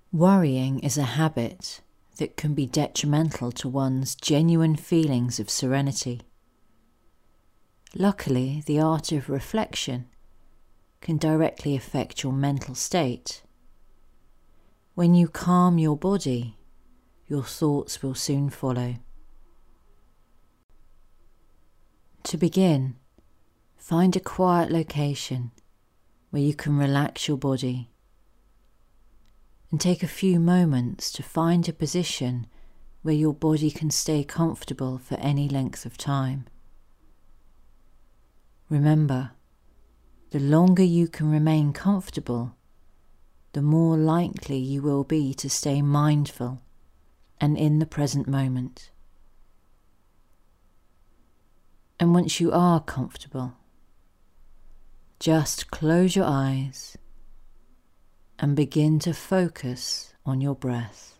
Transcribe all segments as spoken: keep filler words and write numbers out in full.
Worrying is a habit that can be detrimental to one's genuine feelings of serenity. Luckily, the art of reflection can directly affect your mental state. When you calm your body, your thoughts will soon follow. To begin, find a quiet location where you can relax your body, and take a few moments to find a position where your body can stay comfortable for any length of time. Remember, the longer you can remain comfortable, the more likely you will be to stay mindful and in the present moment. And once you are comfortable, just close your eyes and begin to focus on your breath.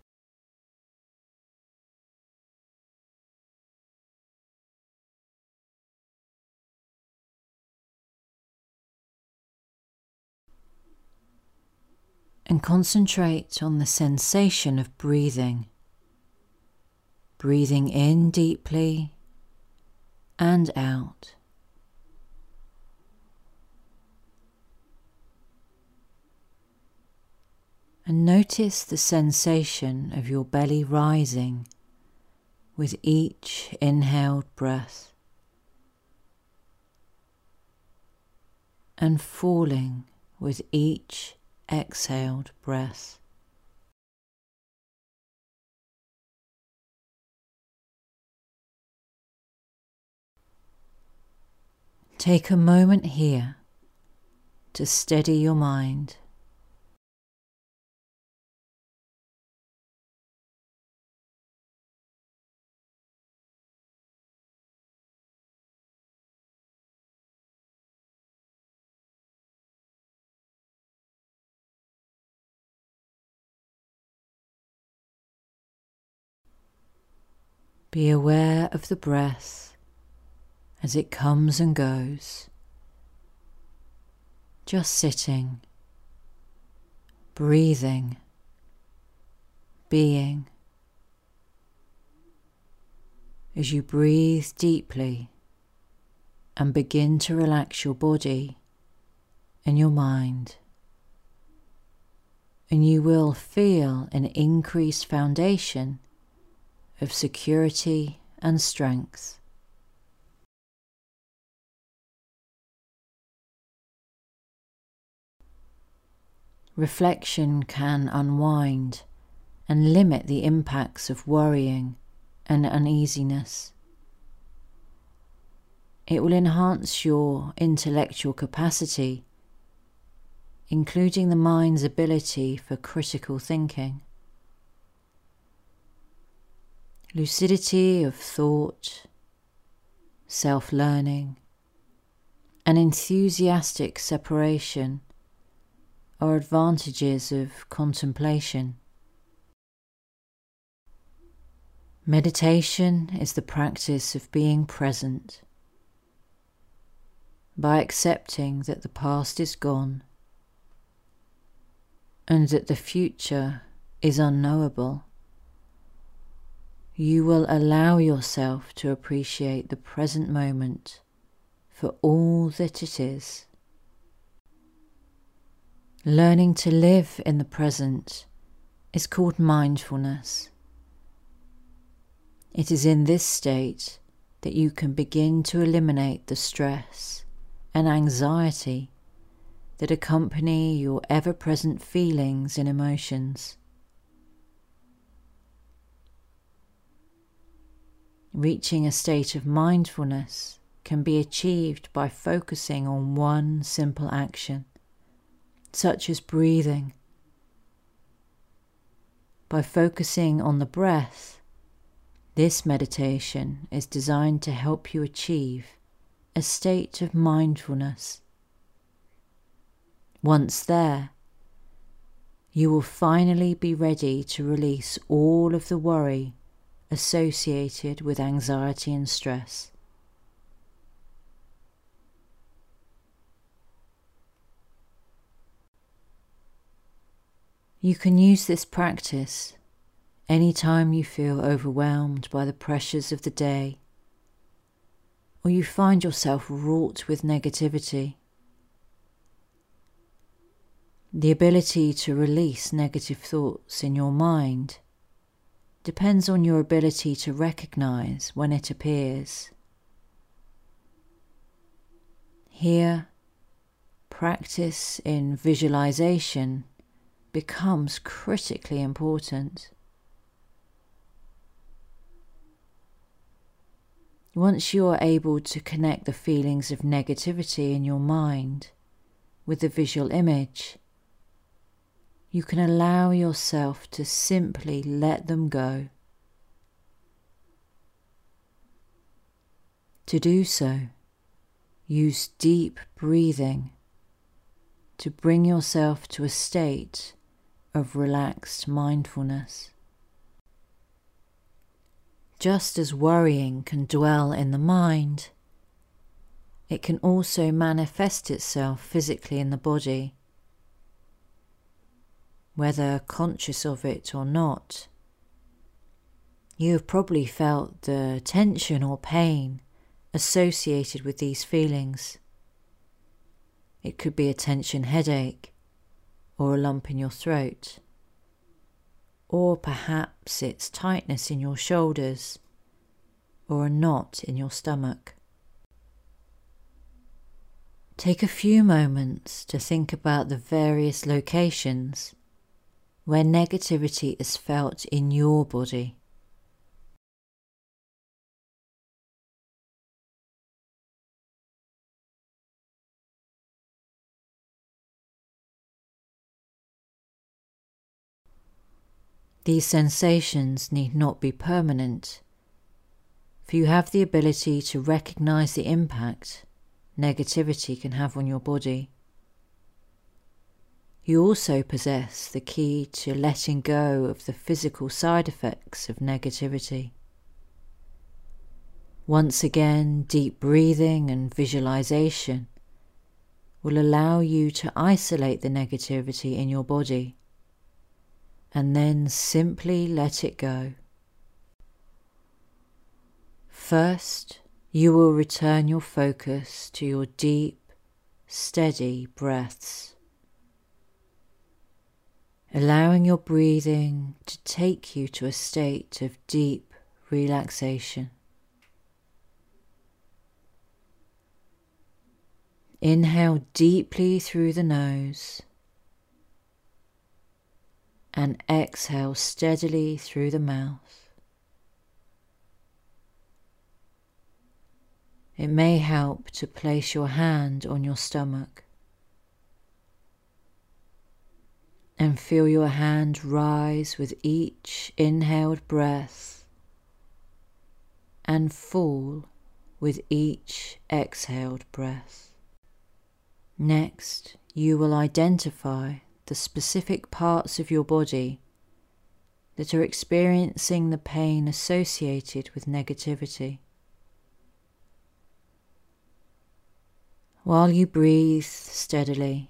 And concentrate on the sensation of breathing. Breathing in deeply and out. And notice the sensation of your belly rising with each inhaled breath and falling with each exhaled breath. Take a moment here to steady your mind. Be aware of the breath as it comes and goes, just sitting, breathing, being. As you breathe deeply and begin to relax your body and your mind, and you will feel an increased foundation of security and strength. Reflection can unwind and limit the impacts of worrying and uneasiness. It will enhance your intellectual capacity, including the mind's ability for critical thinking. Lucidity of thought, self-learning, and enthusiastic separation are advantages of contemplation. Meditation is the practice of being present. By accepting that the past is gone and that the future is unknowable, you will allow yourself to appreciate the present moment for all that it is. Learning to live in the present is called mindfulness. It is in this state that you can begin to eliminate the stress and anxiety that accompany your ever-present feelings and emotions. Reaching a state of mindfulness can be achieved by focusing on one simple action, such as breathing. By focusing on the breath, this meditation is designed to help you achieve a state of mindfulness. Once there, you will finally be ready to release all of the worry associated with anxiety and stress. You can use this practice anytime you feel overwhelmed by the pressures of the day, or you find yourself wrought with negativity. The ability to release negative thoughts in your mind depends on your ability to recognize when it appears. Here, practice in visualization becomes critically important. Once you are able to connect the feelings of negativity in your mind with the visual image, you can allow yourself to simply let them go. To do so, use deep breathing to bring yourself to a state of relaxed mindfulness. Just as worrying can dwell in the mind, it can also manifest itself physically in the body. Whether conscious of it or not, you have probably felt the tension or pain associated with these feelings. It could be a tension headache, or a lump in your throat, or perhaps it's tightness in your shoulders, or a knot in your stomach. Take a few moments to think about the various locations where negativity is felt in your body. These sensations need not be permanent, for you have the ability to recognize the impact negativity can have on your body. You also possess the key to letting go of the physical side effects of negativity. Once again, deep breathing and visualization will allow you to isolate the negativity in your body and then simply let it go. First, you will return your focus to your deep, steady breaths, allowing your breathing to take you to a state of deep relaxation. Inhale deeply through the nose and exhale steadily through the mouth. It may help to place your hand on your stomach and feel your hand rise with each inhaled breath and fall with each exhaled breath. Next, you will identify the specific parts of your body that are experiencing the pain associated with negativity. While you breathe steadily,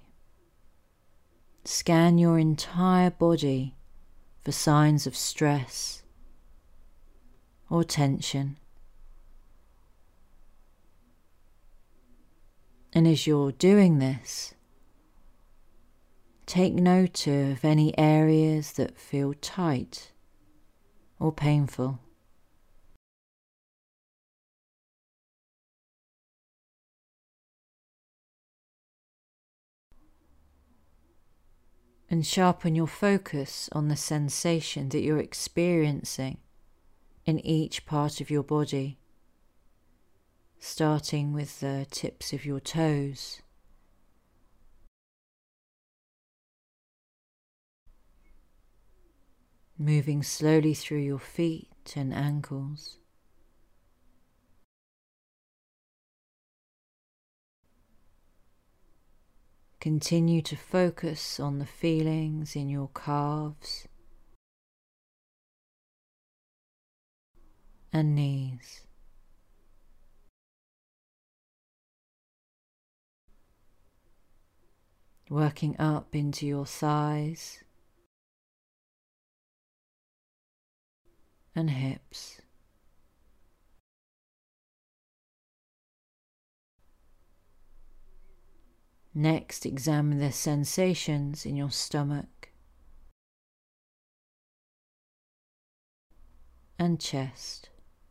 scan your entire body for signs of stress or tension. And as you're doing this, take note of any areas that feel tight or painful. And sharpen your focus on the sensation that you're experiencing in each part of your body, starting with the tips of your toes, moving slowly through your feet and ankles, continue to focus on the feelings in your calves and knees. Working up into your thighs and hips. Next, examine the sensations in your stomach and chest.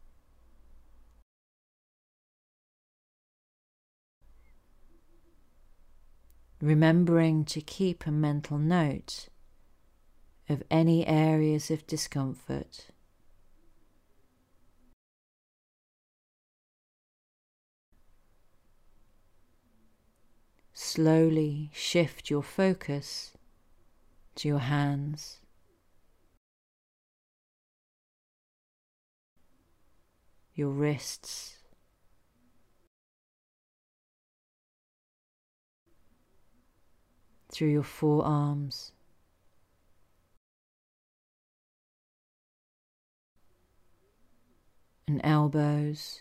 Remembering to keep a mental note of any areas of discomfort. Slowly shift your focus to your hands, your wrists, through your forearms, and elbows,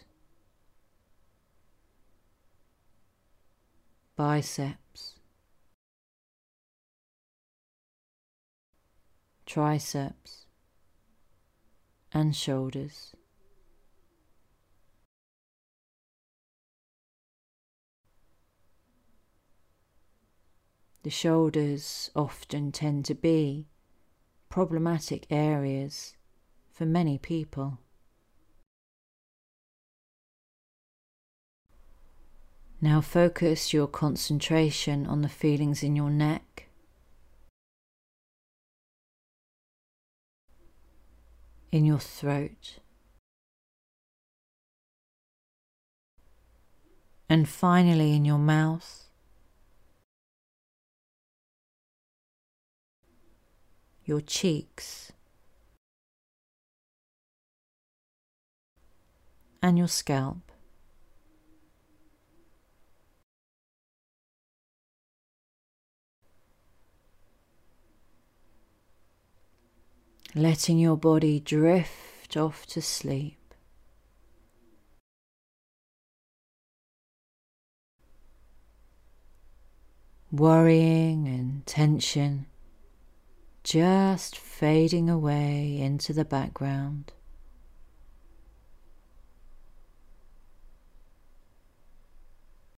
biceps, triceps, and shoulders. The shoulders often tend to be problematic areas for many people. Now focus your concentration on the feelings in your neck, in your throat, and finally in your mouth, your cheeks, and your scalp. Letting your body drift off to sleep. Worrying and tension just fading away into the background.